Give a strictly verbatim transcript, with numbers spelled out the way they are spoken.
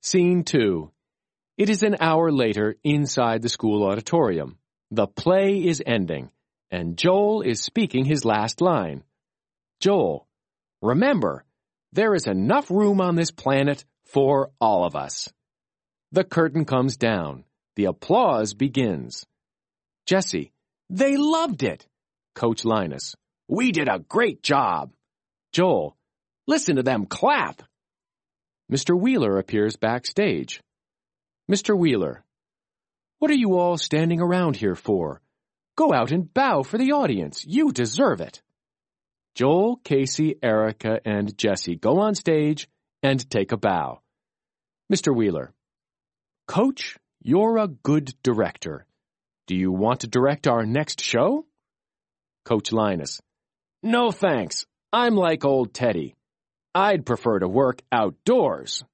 Scene two. It is an hour later inside the school auditorium. The play is ending, and Joel is speaking his last line. Joel, remember, there is enough room on this planet for all of us. The curtain comes down. The applause begins. Jesse, they loved it. Coach Linus, we did a great job. Joel, listen to them clap. Mister Wheeler appears backstage. Mister Wheeler, what are you all standing around here for? Go out and bow for the audience. You deserve it. Joel, Casey, Erica, and Jesse go on stage and take a bow. Mister Wheeler, Coach, you're a good director. Do you want to direct our next show? Coach Linus, no thanks. I'm like old Teddy. I'd prefer to work outdoors.